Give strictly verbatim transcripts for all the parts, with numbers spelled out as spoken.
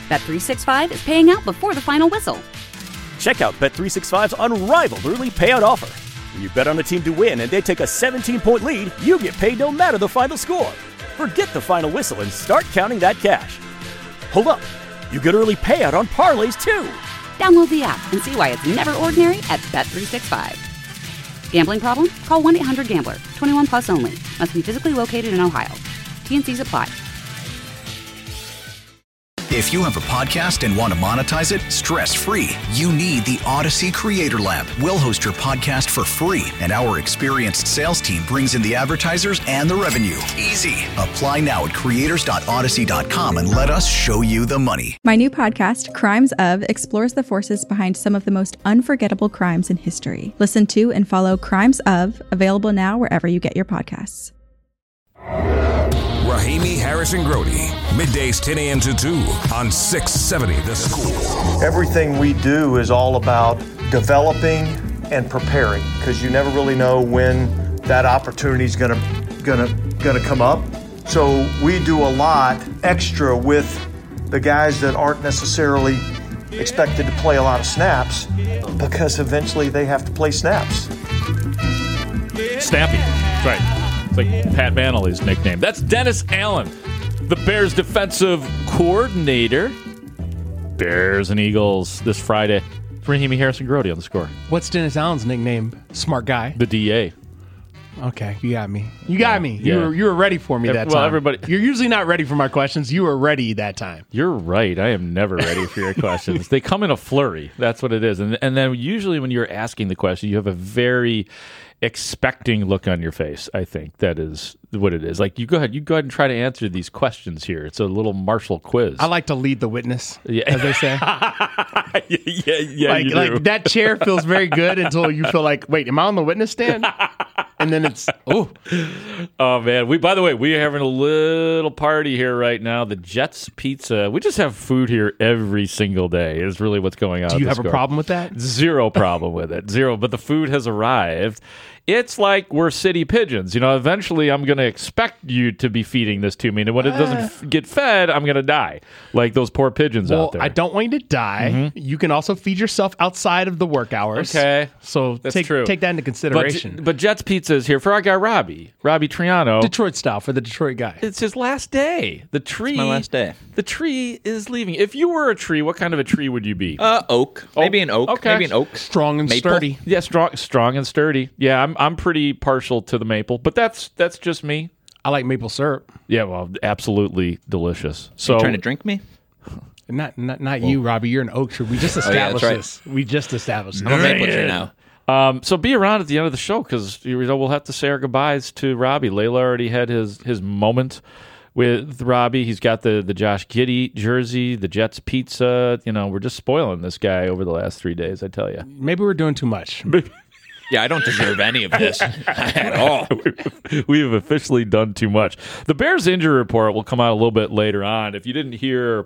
Bet three sixty-five is paying out before the final whistle. Check out Bet three sixty-five's unrivaled early payout offer. When you bet on a team to win and they take a seventeen-point lead, you get paid no matter the final score. Forget the final whistle and start counting that cash. Hold up. You get early payout on parlays, too. Download the app and see why it's never ordinary at Bet three sixty-five. Gambling problem? Call one eight hundred gambler. twenty-one plus only. Must be physically located in Ohio. T N Cs apply. If you have a podcast and want to monetize it stress-free, you need the Odyssey Creator Lab. We'll host your podcast for free, and our experienced sales team brings in the advertisers and the revenue. Easy. Apply now at creators dot odyssey dot com and let us show you the money. My new podcast, Crimes Of, explores the forces behind some of the most unforgettable crimes in history. Listen to and follow Crimes Of, available now wherever you get your podcasts. Rahimi Harrison Grody, middays ten a.m. to two on six seventy The Score. Everything we do is all about developing and preparing, because you never really know when that opportunity is gonna gonna gonna come up. So we do a lot extra with the guys that aren't necessarily expected to play a lot of snaps, because eventually they have to play snaps. Snappy, that's right. Like Pat Manley's nickname. That's Dennis Allen, the Bears defensive coordinator. Bears and Eagles this Friday. Rahimi Harrison Grody on The Score. What's Dennis Allen's nickname? Smart guy. The D A. Okay, you got me. You got me. Yeah. You were you were ready for me Yeah, that well, time. everybody- You're usually not ready for my questions. You were ready that time. You're right. I am never ready for your questions. They come in a flurry. That's what it is. And and then usually when you're asking the question, you have a very expecting look on your face. I think that is what it is. Like, you go ahead, you go ahead and try to answer these questions here. It's a little Marshall quiz. I like to lead the witness, yeah. as they say. yeah, yeah, like, you do. like that chair feels very good until you feel like, wait, am I on the witness stand? And then it's, oh. Oh, man. We, by the way, we are having a little party here right now. The Jets Pizza. We just have food here every single day is really what's going on. Do you have Score. a problem with that? Zero problem with it. Zero. But the food has arrived. It's like we're city pigeons. You know, eventually I'm going to expect you to be feeding this to me. And when it doesn't f- get fed, I'm going to die. Like those poor pigeons well, out there. I don't want you to die. Mm-hmm. You can also feed yourself outside of the work hours. Okay. So That's take, true. take that into consideration. But, but Jets Pizza is here for our guy, Robbie. Robbie Triano. Detroit style for the Detroit guy. It's his last day. The tree. It's my last day. The tree is leaving. If you were a tree, what kind of a tree would you be? Uh, oak. oak. Maybe an oak. Okay. Maybe an oak. Strong and Maple. sturdy. Yeah, strong, strong and sturdy. Yeah, I'm, I'm pretty partial to the maple, but that's that's just me. I like maple syrup. Yeah, well, absolutely delicious. So, you trying to drink me? Not not not you, Robbie. You're an oak tree. We just Oh, yeah, established that's right. this. We just established I'm a this. maple tree now. Um, so be around at the end of the show because you know we'll have to say our goodbyes to Robbie. Layla already had his his moment with Robbie. He's got the the Josh Giddey jersey, the Jets pizza. You know, we're just spoiling this guy over the last three days. I tell you. Maybe we're doing too much. Yeah, I don't deserve any of this at all. We have officially done too much. The Bears injury report will come out a little bit later on. If you didn't hear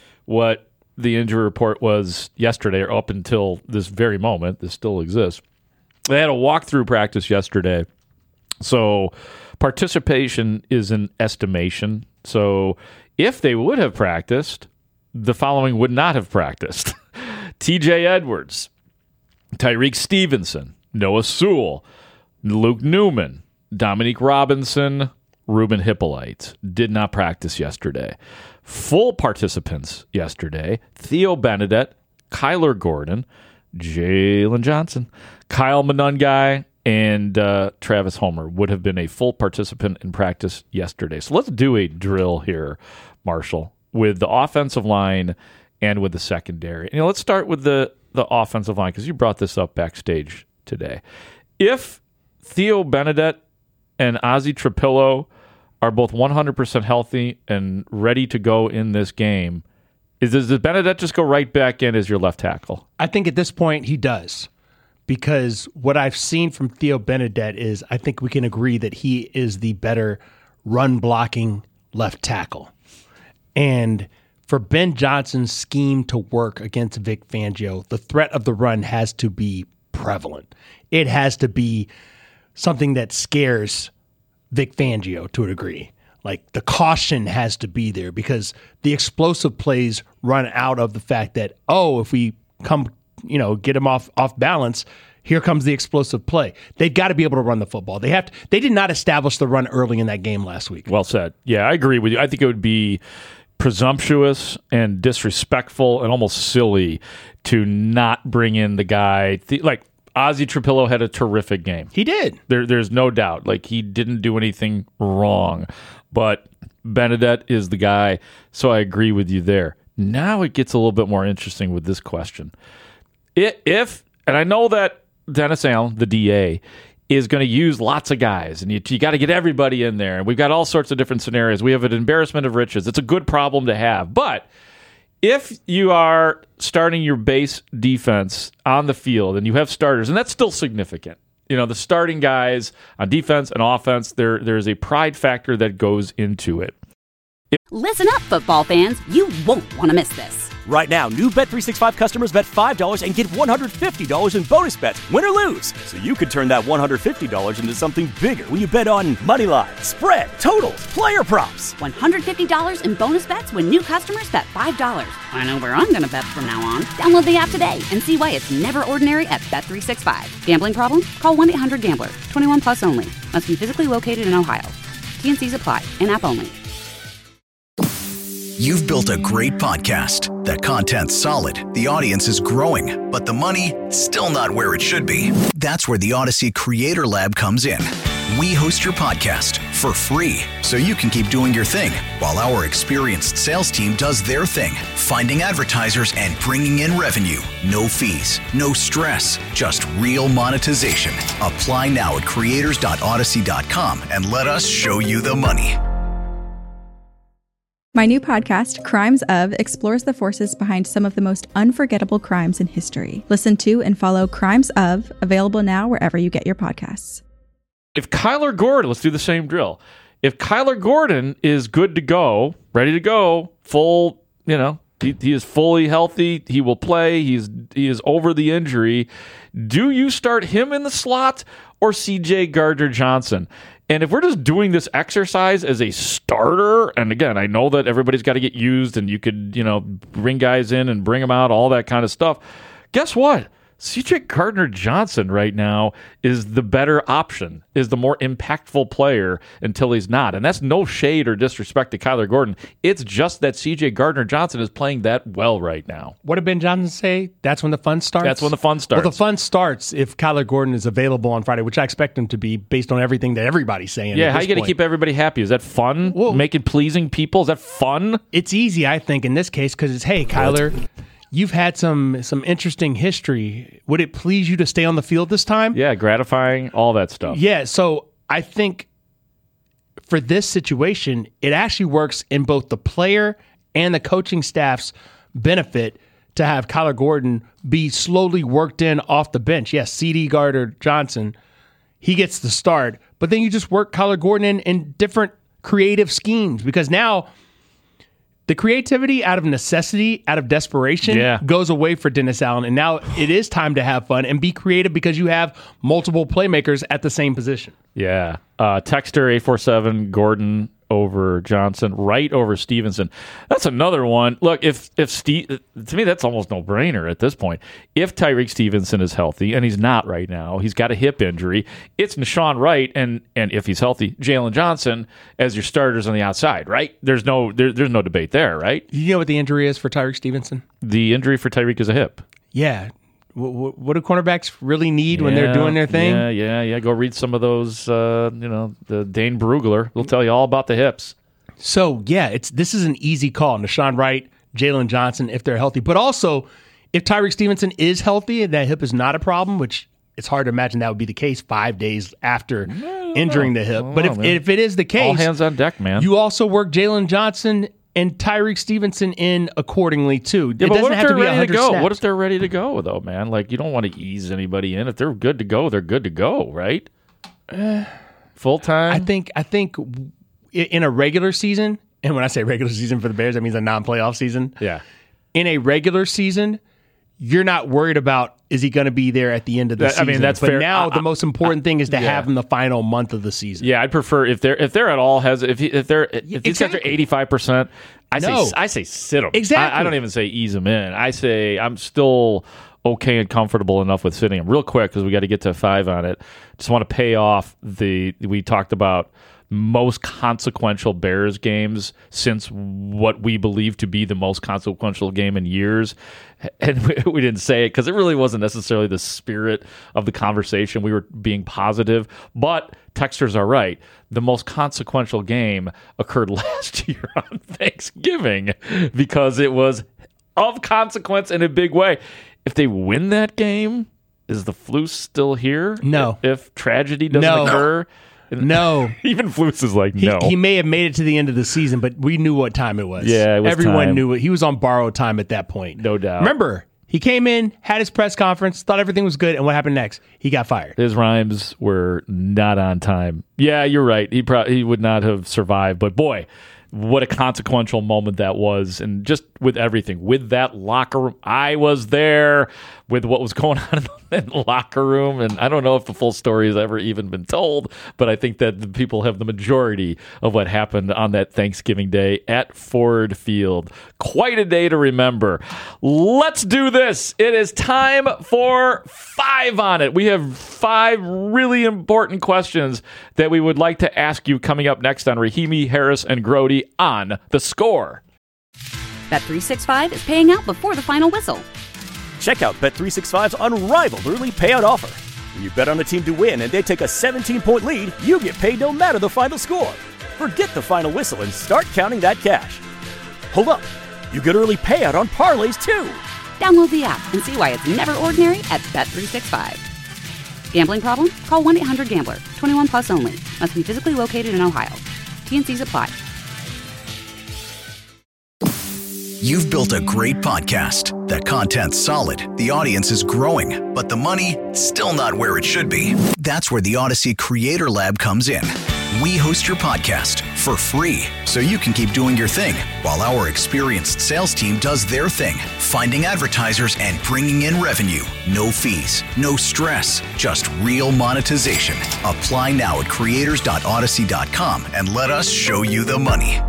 what the injury report was yesterday or up until this very moment, this still exists. They had a walkthrough practice yesterday. So participation is an estimation. So if they would have practiced, the following would not have practiced. T J Edwards, Tyreek Stevenson, Noah Sewell, Luke Newman, Dominique Robinson, Ruben Hippolyte did not practice yesterday. Full participants yesterday, Theo Benedette, Kyler Gordon, Jalen Johnson, Kyle Monungai, and uh, Travis Homer would have been a full participant in practice yesterday. So let's do a drill here, Marshall, with the offensive line and with the secondary. You know, let's start with the, the offensive line because you brought this up backstage today. If Theo Benedette and Ozzie Trapillo are both one hundred percent healthy and ready to go in this game, is does Benedette just go right back in as your left tackle? I think at this point he does, because what I've seen from Theo Benedette is I think we can agree that he is the better run blocking left tackle. And for Ben Johnson's scheme to work against Vic Fangio, the threat of the run has to be prevalent. It has to be something that scares Vic Fangio to a degree. like the caution has to be there because the explosive plays run out of the fact that, oh, if we come, you know, get them off off balance, here comes the explosive play. They've got to be able to run the football. They have to, they did not establish the run early in that game last week. Well said. Yeah, I agree with you. I think it would be presumptuous and disrespectful and almost silly to not bring in the guy. Th- like Ozzie Trapillo had a terrific game. He did. There, there's no doubt. Like he didn't do anything wrong. But Benedette is the guy, so I agree with you there. Now it gets a little bit more interesting with this question. It, if, and I know that Dennis Allen, the D A, is going to use lots of guys, and you, you got to get everybody in there. And we've got all sorts of different scenarios. We have an embarrassment of riches. It's a good problem to have. But if you are starting your base defense on the field and you have starters, and that's still significant, you know, the starting guys on defense and offense, there there's a pride factor that goes into it. If- Listen up, football fans. You won't want to miss this. Right now, new Bet three sixty-five customers bet five dollars and get one hundred fifty dollars in bonus bets, win or lose. So you could turn that one hundred fifty dollars into something bigger when you bet on money line, spread, totals, player props. one hundred fifty dollars in bonus bets when new customers bet five dollars. I know where I'm going to bet from now on. Download the app today and see why it's never ordinary at Bet three sixty-five. Gambling problem? Call one eight hundred gambler. twenty-one plus only. Must be physically located in Ohio. T N Cs apply. In-app only. You've built a great podcast. The content's solid, the audience is growing, but the money, still not where it should be. That's where the Odyssey Creator Lab comes in. We host your podcast for free, so you can keep doing your thing, while our experienced sales team does their thing, finding advertisers and bringing in revenue. No fees, no stress, just real monetization. Apply now at creators dot odyssey dot com and let us show you the money. My new podcast, Crimes Of, explores the forces behind some of the most unforgettable crimes in history. Listen to and follow Crimes Of, available now wherever you get your podcasts. If Kyler Gordon, let's do the same drill. If Kyler Gordon is good to go, ready to go, full, you know, he, he is fully healthy, he will play, he's he is over the injury, do you start him in the slot or C J Gardner-Johnson? And if we're just doing this exercise as a starter, and again, I know that everybody's got to get used and you could, you know, bring guys in and bring them out, all that kind of stuff. Guess what? C J Gardner-Johnson right now is the better option, is the more impactful player until he's not. And that's no shade or disrespect to Kyler Gordon. It's just that C J Gardner-Johnson is playing that well right now. What did Ben Johnson say? That's when the fun starts? That's when the fun starts. Well, the fun starts if Kyler Gordon is available on Friday, which I expect him to be based on everything that everybody's saying. Yeah, how are you going to keep everybody happy? Is that fun? Well, Making pleasing people? Is that fun? It's easy, I think, in this case, because it's, hey, Kyler, you've had some some interesting history. Would it please you to stay on the field this time? Yeah, gratifying, all that stuff. Yeah, so I think for this situation, it actually works in both the player and the coaching staff's benefit to have Kyler Gordon be slowly worked in off the bench. Yes, C D Gardner-Johnson, he gets the start, but then you just work Kyler Gordon in, in different creative schemes because now the creativity out of necessity, out of desperation, yeah. goes away for Dennis Allen. And now it is time to have fun and be creative because you have multiple playmakers at the same position. Yeah. Uh, Texter eight four seven, Gordon over Johnson, right over Stevenson. That's another one. Look, if if Steve, to me, that's almost no brainer at this point. If Tyreek Stevenson is healthy, and he's not right now, he's got a hip injury, it's Nashawn Wright, and and if he's healthy, Jalen Johnson as your starters on the outside, right? There's no there, there's no debate there, right? You know what the injury is for Tyreek Stevenson? The injury for Tyreek is a hip. Yeah. What, what do cornerbacks really need yeah, when they're doing their thing? Yeah, yeah, yeah. Go read some of those, uh, you know, the Dane Brugler. He'll tell you all about the hips. So, yeah, it's this is an easy call. Nashawn Wright, Jalen Johnson, if they're healthy. But also, if Tyreek Stevenson is healthy and that hip is not a problem, which it's hard to imagine that would be the case five days after injuring know. the hip. But know, if, if it is the case, all hands on deck, man. You also work Jalen Johnson and Tyreek Stevenson in accordingly, too. Yeah, it but doesn't what if have they're to be ready to go? snaps. What if they're ready to go, though, man? Like, you don't want to ease anybody in. If they're good to go, they're good to go, right? Uh, Full time? I think, I think in a regular season, and when I say regular season for the Bears, that means a non-playoff season. Yeah. In a regular season, you're not worried about is he going to be there at the end of the That- I season. mean, that's but fair. now I- the most important thing is to yeah. have him the final month of the season. Yeah, I'd prefer if they're if they're at all has if he, if they're if these guys are exactly. eighty-five percent, I No. say I say sit them. Exactly. I, I don't even say ease them in. I say I'm still okay and comfortable enough with sitting them. Real quick because we got to get to five on it. Just want to pay off the we talked about most consequential Bears games since what we believe to be the most consequential game in years. And we, we didn't say it because it really wasn't necessarily the spirit of the conversation. We were being positive, but texters are right. The most consequential game occurred last year on Thanksgiving because it was of consequence in a big way. If they win that game, is the Flus still here? No. If, if tragedy doesn't No. occur? No. Even Flus is like, He, no. he may have made it to the end of the season, but we knew what time it was. Yeah, it was Everyone time. knew it. He was on borrowed time at that point. No doubt. Remember, he came in, had his press conference, thought everything was good, and what happened next? He got fired. His rhymes were not on time. Yeah, you're right. He pro- he would not have survived. But boy, what a consequential moment that was. And just with everything, with that locker room, I was there with what was going on in the locker room. And I don't know if the full story has ever even been told, but I think that the people have the majority of what happened on that Thanksgiving day at Ford Field. Quite a day to remember. Let's do this. It is time for five on it. We have five really important questions that we would like to ask you coming up next on Rahimi, Harris, and Grody on The Score. Bet three sixty-five is paying out before the final whistle. Check out Bet three sixty-five's unrivaled early payout offer. When you bet on a team to win and they take a seventeen-point lead, you get paid no matter the final score. Forget the final whistle and start counting that cash. Hold up. You get early payout on parlays, too. Download the app and see why it's never ordinary at Bet three sixty-five. Gambling problem? Call one eight hundred gambler. twenty-one plus only. Must be physically located in Ohio. T and Cs apply. You've built a great podcast. That content's solid, the audience is growing, but the money, still not where it should be. That's where the Odyssey Creator Lab comes in. We host your podcast for free, so you can keep doing your thing, while our experienced sales team does their thing, finding advertisers and bringing in revenue. No fees, no stress, just real monetization. Apply now at creators dot odyssey dot com and let us show you the money.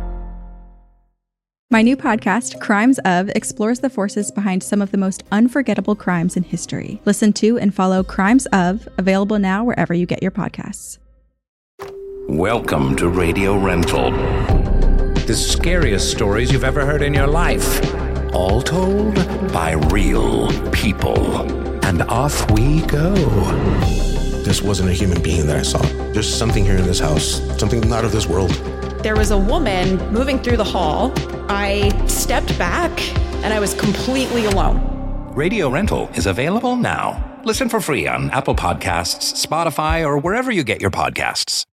My new podcast, Crimes Of, explores the forces behind some of the most unforgettable crimes in history. Listen to and follow Crimes Of, available now wherever you get your podcasts. Welcome to Radio Rental. The scariest stories you've ever heard in your life. All told by real people. And off we go. This wasn't a human being that I saw. There's something here in this house, something not of this world. There was a woman moving through the hall. I stepped back and I was completely alone. Radio Rental is available now. Listen for free on Apple Podcasts, Spotify, or wherever you get your podcasts.